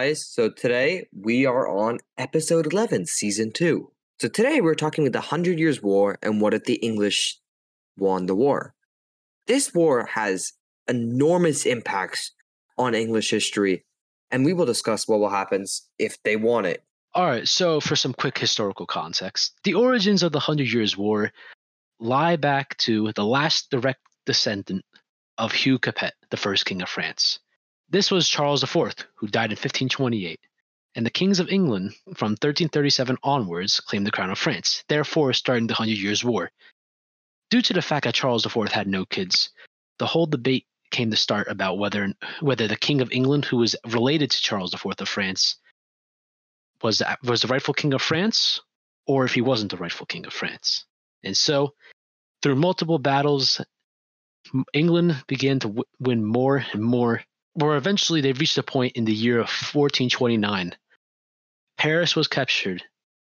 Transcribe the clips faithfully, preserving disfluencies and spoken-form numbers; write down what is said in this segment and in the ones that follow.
guys. So today we are on episode eleven, season two. So today we're talking about the Hundred Years' War and what if the English won the war. This war has enormous impacts on English history, and we will discuss what will happen if they won it. All right, so for some quick historical context, the origins of the Hundred Years' War lie back to the last direct descendant of Hugh Capet, the first king of France. This was Charles the Fourth, who died in fifteen twenty-eight, and the kings of England from thirteen thirty-seven onwards claimed the crown of France, therefore starting the Hundred Years' War. Due to the fact that Charles the Fourth had no kids, the whole debate came to start about whether whether the king of England, who was related to Charles the Fourth of France, was the, was the rightful king of France, or if he wasn't the rightful king of France. And so, through multiple battles, England began to w- win more and more, where eventually they reached a point in the year of fourteen twenty-nine. Paris was captured.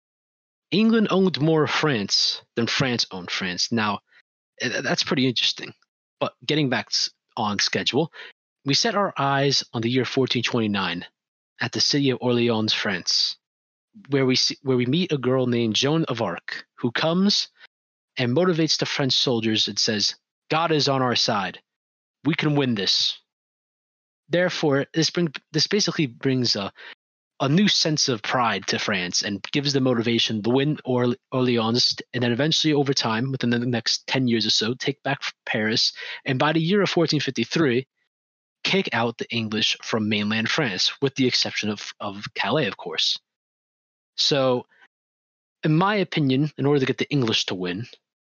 England owned more of France than France owned France. Now, that's pretty interesting. But getting back on schedule, we set our eyes on the year fourteen twenty-nine at the city of Orleans, France, where we see, where we meet a girl named Joan of Arc, who comes and motivates the French soldiers and says, "God is on our side. We can win this." Therefore, this bring this basically brings a a new sense of pride to France and gives the motivation to win Orle- Orleans, and then eventually, over time, within the next ten years or so, take back Paris, and by the year of fourteen fifty-three, kick out the English from mainland France, with the exception of, of Calais, of course. So, in my opinion, in order to get the English to win,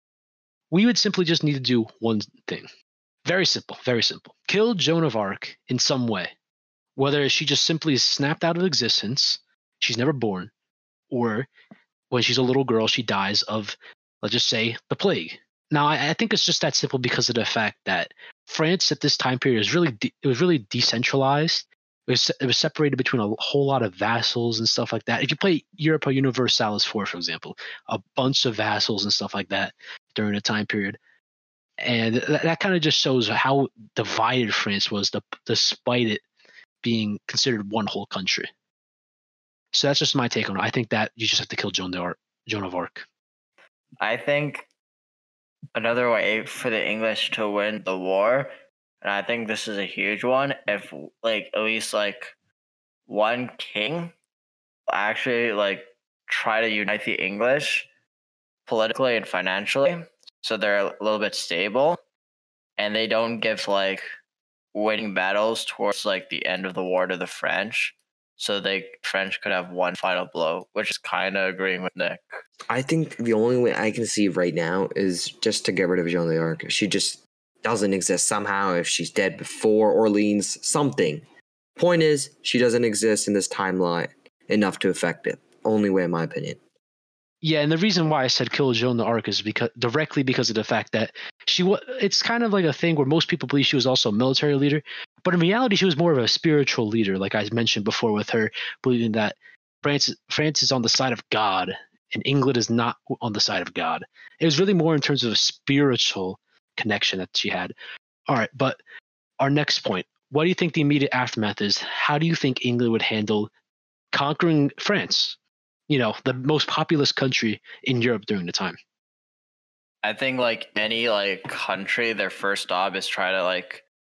we would simply just need to do one thing. Very simple, very simple. Kill Joan of Arc in some way. Whether she just simply snapped out of existence, she's never born, or when she's a little girl, she dies of, let's just say, the plague. Now, I, I think it's just that simple because of the fact that France at this time period was really de- it was really decentralized. It was, it was separated between a whole lot of vassals and stuff like that. If you play Europa Universalis four, for example, a bunch of vassals and stuff like that during a time period. And that, that kind of just shows how divided France was, the, despite it being considered one whole country. So that's just my take on it. I think that you just have to kill Joan of Arc. Joan of Arc. I think another way for the English to win the war, and I think this is a huge one, if like at least like one king actually like try to unite the English politically and financially, so they're a little bit stable, and they don't give like winning battles towards like the end of the war to the French, so they French could have one final blow, which is kind of agreeing with Nick. I think the only way I can see right now is just to get rid of Joan of Arc. She just doesn't exist somehow. If she's dead before Orleans, something. Point is, she doesn't exist in this timeline enough to affect it. Only way, in my opinion. Yeah, and the reason why I said kill Joan of Arc is because directly because of the fact that she was. It's kind of like a thing where most people believe she was also a military leader, but in reality, she was more of a spiritual leader, like I mentioned before, with her believing that France France is on the side of God and England is not on the side of God. It was really more in terms of a spiritual connection that she had. All right, but our next point: what do you think the immediate aftermath is? How do you think England would handle conquering France? You know, the most populous country in Europe during the time. I think like any like country, their first job is try to like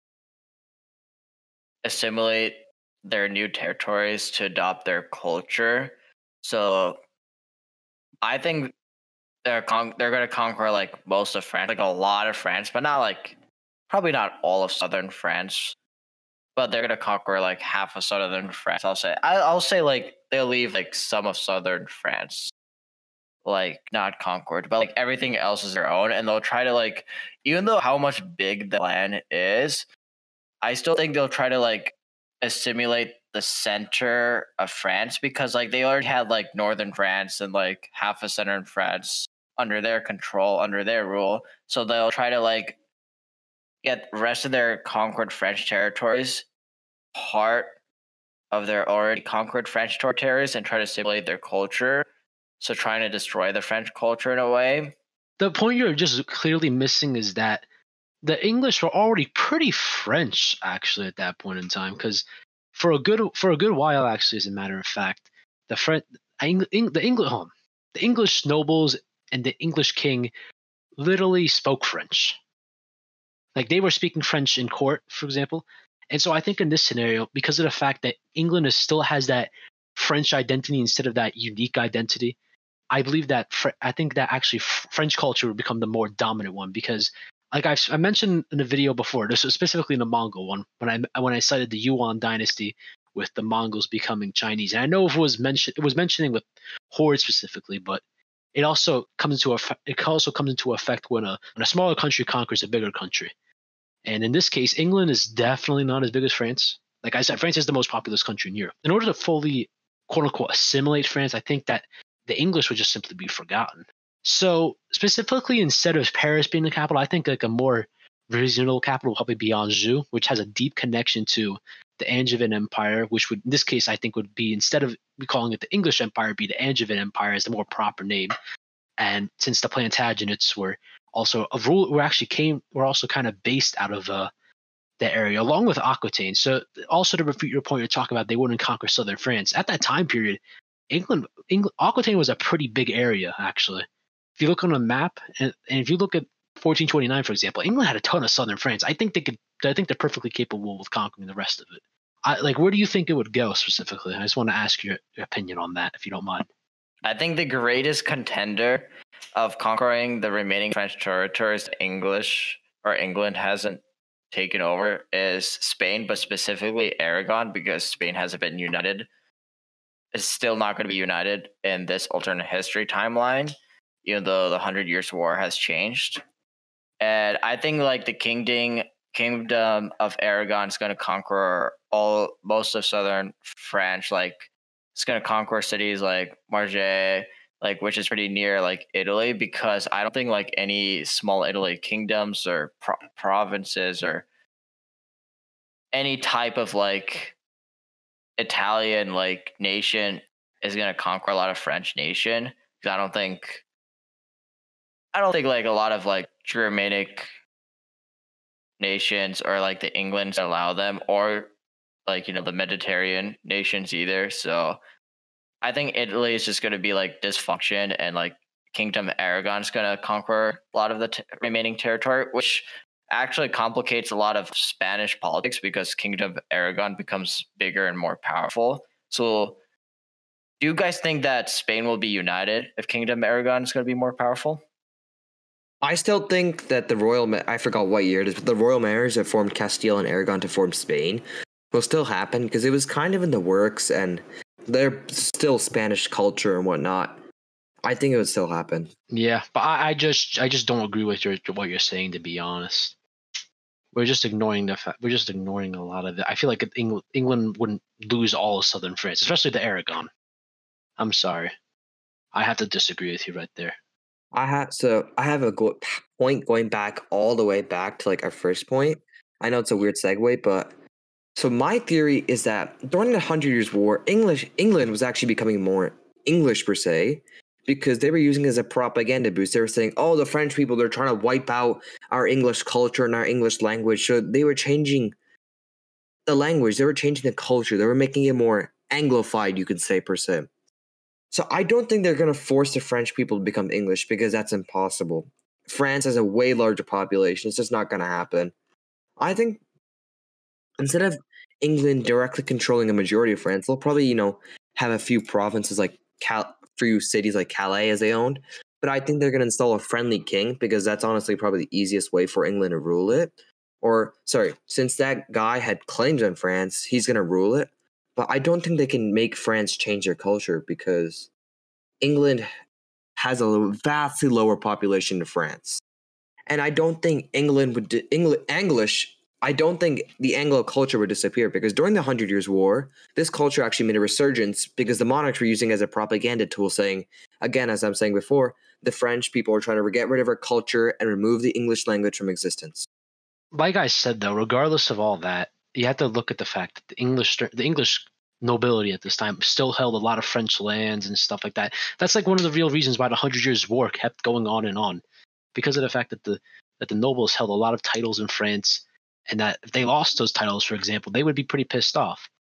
assimilate their new territories to adopt their culture. So I think they're con- they're gonna conquer like most of France, like a lot of France, but not like probably not all of southern France. But they're gonna conquer like half of southern France. I'll say. I, I'll say like they'll leave like some of southern France, like not conquered, but like everything else is their own, and they'll try to like, even though how much big the land is, I still think they'll try to like assimilate the center of France, because like they already had like northern France and like half of southern France under their control, under their rule. So they'll try to like get the rest of their conquered French territories part of their already conquered French territories and try to assimilate their culture. So trying to destroy the French culture in a way. The point you're just clearly missing is that the English were already pretty French, actually, at that point in time, because for a good for a good while, actually, as a matter of fact, the French, Eng, Eng, the English, oh, the English nobles and the English king literally spoke French. Like they were speaking French in court, for example. And so I think in this scenario, because of the fact that England is, still has that French identity instead of that unique identity, I believe that Fr- I think that actually F- French culture would become the more dominant one because, like I've, I mentioned in the video before, this was specifically in the Mongol one when I when I cited the Yuan dynasty with the Mongols becoming Chinese. And I know if it was mentioned, it was mentioning with Horde specifically, but it also comes into effect. It also comes into effect when a when a smaller country conquers a bigger country. And in this case, England is definitely not as big as France. Like I said, France is the most populous country in Europe. In order to fully, quote unquote, assimilate France, I think that the English would just simply be forgotten. So specifically, instead of Paris being the capital, I think like a more regional capital will probably be Anjou, which has a deep connection to the Angevin Empire, which would, in this case, I think would be, instead of calling it the English Empire, be the Angevin Empire as the more proper name. And since the Plantagenets were also a rule, were actually came, were also kind of based out of uh, that area, along with Aquitaine. So also to refute your point, you're talking about they wouldn't conquer southern France at that time period. England, England, Aquitaine was a pretty big area, actually. If you look on a map, and, and if you look at fourteen twenty-nine, for example, England had a ton of southern France. I think they could. I think they're perfectly capable of conquering the rest of it. I, like, where do you think it would go specifically? I just want to ask your, your opinion on that, if you don't mind. I think the greatest contender of conquering the remaining French territories English or England hasn't taken over is Spain, but specifically Aragon, because Spain hasn't been united. It's still not going to be united in this alternate history timeline, even though the Hundred Years' War has changed. And I think like the kingdom kingdom of Aragon is going to conquer all most of southern France. Like it's going to conquer cities like Marseille, like which is pretty near like Italy, because I don't think like any small Italy kingdoms or pro- provinces or any type of like Italian like nation is going to conquer a lot of French nation. Because I don't think I don't think like a lot of like Germanic nations or like the Englands allow them, or like, you know, the Mediterranean nations either. So I think Italy is just going to be like dysfunction, and like Kingdom Aragon is going to conquer a lot of the t- remaining territory, which actually complicates a lot of Spanish politics because Kingdom Aragon becomes bigger and more powerful. So do you guys think that Spain will be united if Kingdom Aragon is going to be more powerful? I still think that the royal, ma- I forgot what year it is, but the royal mayors that formed Castile and Aragon to form Spain will still happen because it was kind of in the works and they're still Spanish culture and whatnot. I think it would still happen. Yeah, but I, I just I just don't agree with your what you're saying, to be honest. We're just ignoring the fact we're just ignoring a lot of it. I feel like England England wouldn't lose all of southern France, especially the Aragon. I'm sorry, I have to disagree with you right there. I have so I have a go- point going back all the way back to like our first point. I know it's a weird segue, but so my theory is that during the Hundred Years' War, English England was actually becoming more English per se, because they were using it as a propaganda boost. They were saying, "Oh, the French people, they're trying to wipe out our English culture and our English language." So they were changing the language. They were changing the culture. They were making it more Anglified, you could say, per se. So I don't think they're going to force the French people to become English because that's impossible. France has a way larger population. It's just not going to happen. I think instead of England directly controlling a majority of France, they'll probably, you know, have a few provinces like Cal, few cities like Calais as they owned. But I think they're going to install a friendly king because that's honestly probably the easiest way for England to rule it. Or, sorry, since that guy had claims on France, he's going to rule it. But I don't think they can make France change their culture because England has a vastly lower population than France. And I don't think England would, di- Engl- English, I don't think the Anglo culture would disappear because during the Hundred Years' War, this culture actually made a resurgence because the monarchs were using it as a propaganda tool, saying, again, as I'm saying before, the French people are trying to get rid of our culture and remove the English language from existence. Like I said, though, regardless of all that, you have to look at the fact that the English the English nobility at this time still held a lot of French lands and stuff like that. That's like one of the real reasons why the Hundred Years' War kept going on and on, because of the fact that the that the nobles held a lot of titles in France, and that if they lost those titles, for example, they would be pretty pissed off.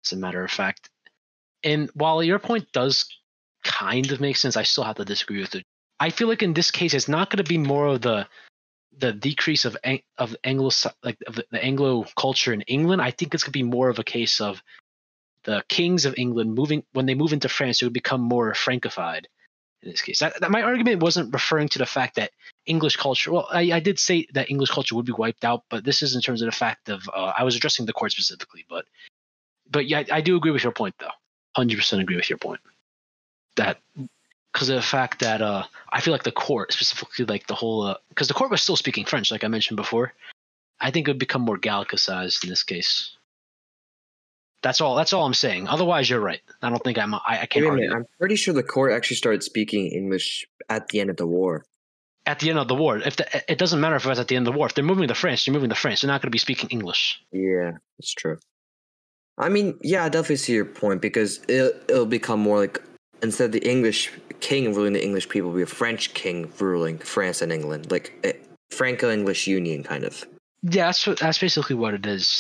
as a matter of fact. And while your point does kind of make sense, I still have to disagree with it. I feel like in this case, it's not going to be more of the the decrease of of Anglo like of the Anglo culture in England. I think it's going to be more of a case of the kings of England moving when they move into France, it would become more Francofied. In this case, that, that my argument wasn't referring to the fact that English culture. Well, I, I did say that English culture would be wiped out, but this is in terms of the fact of uh, I was addressing the court specifically. But but yeah, I, I do agree with your point, though. one hundred percent agree with your point. That because of the fact that uh, I feel like the court, specifically like the whole, because uh, the court was still speaking French, like I mentioned before. I think it would become more Gallicized in this case. That's all. That's all I'm saying. Otherwise, you're right. I don't think I'm. I, I can't Wait a argue. minute, I'm pretty sure the court actually started speaking English at the end of the war. At the end of the war, if the, it doesn't matter if it was at the end of the war. If they're moving to France, they're moving to France. They're not going to be speaking English. Yeah, that's true. I mean, yeah, I definitely see your point because it'll, it'll become more like instead of the English king ruling the English people, it'll be a French king ruling France and England, like a Franco-English union kind of. Yeah, that's that's basically what it is.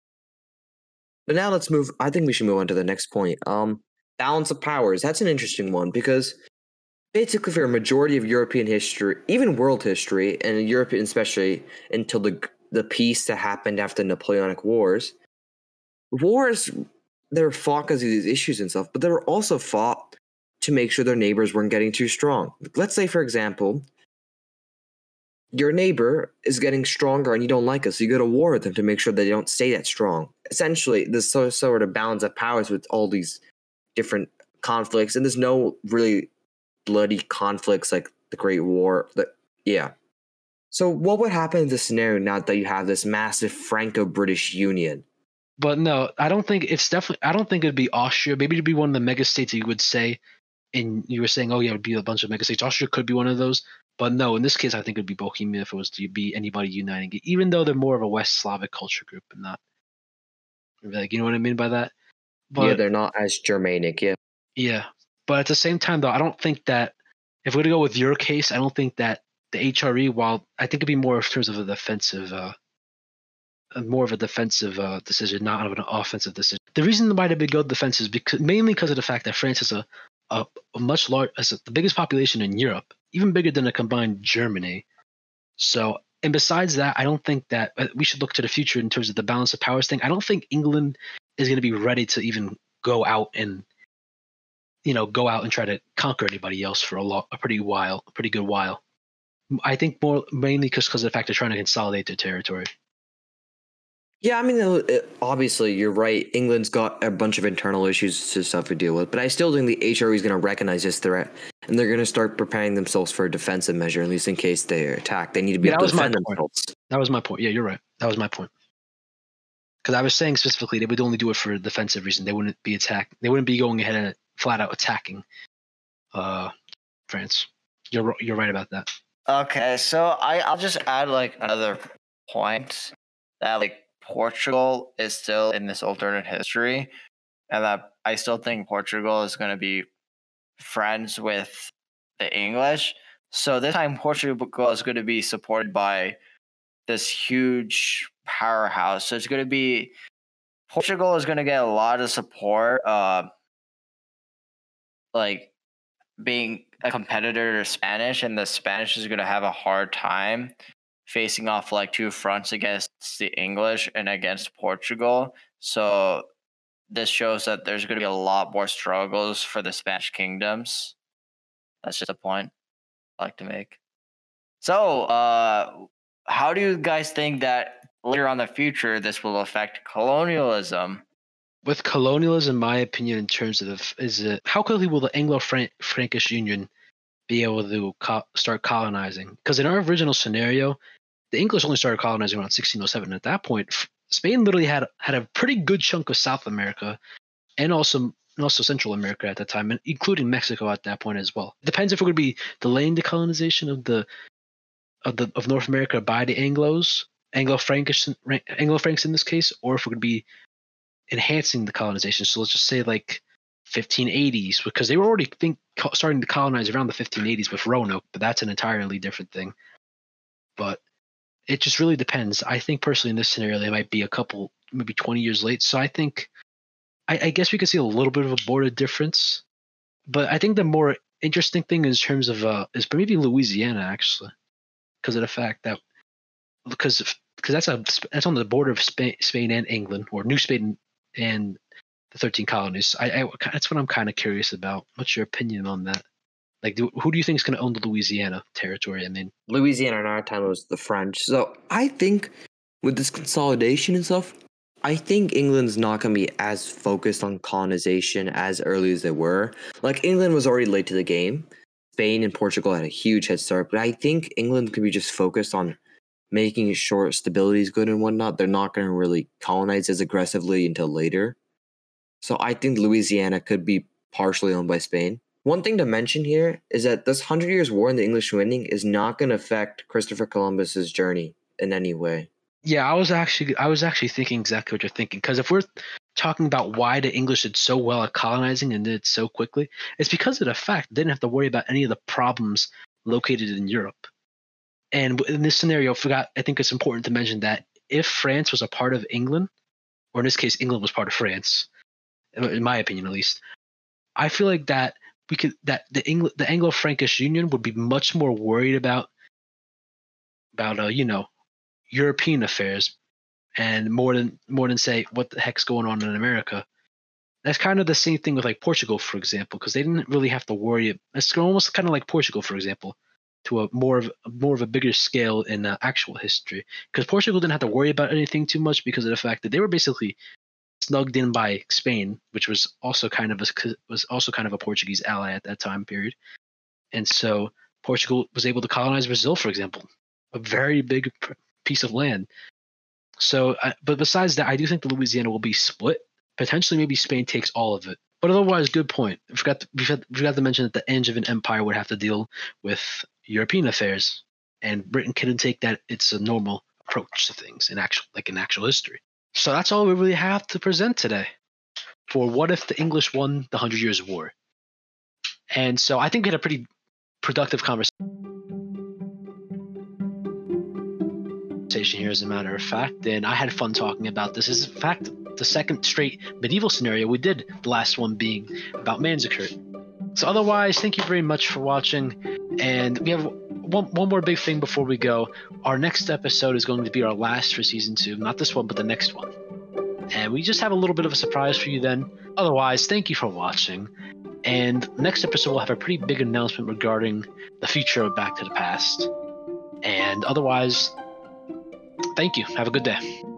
But now let's move. I think we should move on to the next point. Um, balance of powers. That's an interesting one because basically, for a majority of European history, even world history, and European especially until the the peace that happened after the Napoleonic Wars, wars they were fought because of these issues and stuff, but they were also fought to make sure their neighbors weren't getting too strong. Let's say, for example, your neighbor is getting stronger and you don't like it, so you go to war with them to make sure they don't stay that strong. Essentially, this sort of balance of powers with all these different conflicts, and there's no really bloody conflicts like the Great War. That, yeah. So what would happen in this scenario now that you have this massive Franco-British Union? But no, I don't think it's definitely. I don't think it'd be Austria. Maybe it'd be one of the mega states that you would say. And you were saying, oh yeah, it'd be a bunch of mega states. Austria could be one of those. But no, in this case, I think it'd be Bohemia if it was to be anybody uniting it, even though they're more of a West Slavic culture group and not. Like, you know what I mean by that? But, yeah, they're not as Germanic, yeah. Yeah. But at the same time, though, I don't think that if we're going to go with your case, I don't think that the H R E, while I think it'd be more in terms of a defensive, uh, more of a defensive uh, decision, not of an offensive decision. The reason why they go defensive is because mainly because of the fact that France is a, a, a much large, as the biggest population in Europe, even bigger than a combined Germany. So, and besides that, I don't think that we should look to the future in terms of the balance of powers thing. I don't think England is going to be ready to even go out and, you know, go out and try to conquer anybody else for a lot, a pretty while, a pretty good while. I think more mainly because because of the fact they're trying to consolidate their territory. Yeah, I mean, it, obviously, you're right. England's got a bunch of internal issues to stuff to deal with, but I still think the H R E is going to recognize this threat, and they're going to start preparing themselves for a defensive measure, at least in case they're attacked. They need to be yeah, able to defend themselves. That was my point. Yeah, you're right. That was my point. Because I was saying specifically they would only do it for a defensive reason. They wouldn't be attacked. They wouldn't be going ahead and flat out attacking uh, France. You're you're right about that. Okay, so I I'll just add like another point that like Portugal is still in this alternate history, and that I still think Portugal is going to be friends with the English. So this time Portugal is going to be supported by this huge powerhouse. So it's going to be Portugal is going to get a lot of support, uh, like being a competitor to Spanish, and the Spanish is going to have a hard time facing off like two fronts against the English and against Portugal. So this shows that there's going to be a lot more struggles for the Spanish kingdoms. That's just a point I'd like to make. So, uh, how do you guys think that later on in the future this will affect colonialism? With colonialism, my opinion in terms of the, is it, how quickly will the Anglo-Frankish Union be able to co- start colonizing? Because in our original scenario, the English only started colonizing around sixteen oh seven. At that point, Spain literally had had a pretty good chunk of South America, and also and also Central America at that time, and including Mexico at that point as well. It depends if we're going to be delaying the colonization of the of the of North America by the Anglos, Anglo-Frankish, Anglo-Franks in this case, or if we're going to be enhancing the colonization. So let's just say like fifteen eighties, because they were already think starting to colonize around the fifteen eighties with Roanoke, but that's an entirely different thing. But it just really depends. I think personally in this scenario, they might be a couple, maybe twenty years late. So I think I, I guess we could see a little bit of a border difference, but I think the more interesting thing in terms of uh, is maybe Louisiana actually, because of the fact that because because that's a that's on the border of Spain, Spain and England, or New Spain and the thirteen colonies. I, I that's what I'm kind of curious about. What's your opinion on that? Like, do, who do you think is going to own the Louisiana territory? I mean, Louisiana in our time was the French. So I think with this consolidation and stuff, I think England's not going to be as focused on colonization as early as they were. Like, England was already late to the game. Spain and Portugal had a huge head start, but I think England could be just focused on making sure stability is good and whatnot. They're not going to really colonize as aggressively until later. So I think Louisiana could be partially owned by Spain. One thing to mention here is that this Hundred Years' War and the English winning is not going to affect Christopher Columbus's journey in any way. Yeah, I was actually I was actually thinking exactly what you're thinking. Because if we're talking about why the English did so well at colonizing and did it so quickly, it's because of the fact they didn't have to worry about any of the problems located in Europe. And in this scenario, I forgot. I think it's important to mention that if France was a part of England, or in this case, England was part of France, in my opinion at least, I feel like that we could that the Engl- the Anglo-Frankish Union would be much more worried about about uh, you know European affairs, and more than more than say what the heck's going on in America. That's kind of the same thing with like Portugal, for example, because they didn't really have to worry. It's almost kind of like Portugal, for example, to a more of more of a bigger scale in uh, actual history, because Portugal didn't have to worry about anything too much because of the fact that they were basically snugged in by Spain, which was also kind of a was also kind of a Portuguese ally at that time period, and so Portugal was able to colonize Brazil, for example, a very big piece of land. So, uh, but besides that, I do think the Louisiana will be split. Potentially, maybe Spain takes all of it. But otherwise, good point. I forgot to, we forgot to mention that the Angevin Empire would have to deal with European affairs, and Britain couldn't take that. It's a normal approach to things in actual, like in actual history. So that's all we really have to present today for what if the English won the Hundred Years' War. And so I think we had a pretty productive conversation here, as a matter of fact, and I had fun talking about this. This is in fact the second straight medieval scenario we did, the last one being about Manzikert. So otherwise, thank you very much for watching, and we have one, one more big thing before we go. Our next episode is going to be our last for season two, not this one but the next one, and we just have a little bit of a surprise for you then. Otherwise, thank you for watching, and next episode we'll have a pretty big announcement regarding the future of Back to the Past. And otherwise, thank you. Have a good day.